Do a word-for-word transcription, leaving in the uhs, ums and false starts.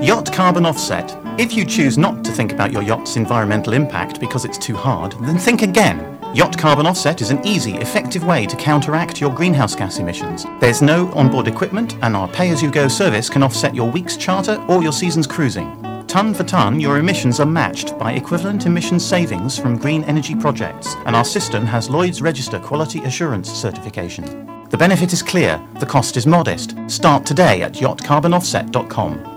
Yacht Carbon Offset. If you choose not to think about your yacht's environmental impact because it's too hard, then think again. Yacht Carbon Offset is an easy, effective way to counteract your greenhouse gas emissions. There's no onboard equipment, and our pay-as-you-go service can offset your week's charter or your season's cruising. Ton for ton, your emissions are matched by equivalent emission savings from green energy projects, and our system has Lloyd's Register Quality Assurance certification. The benefit is clear, the cost is modest. Start today at yacht carbon offset dot com.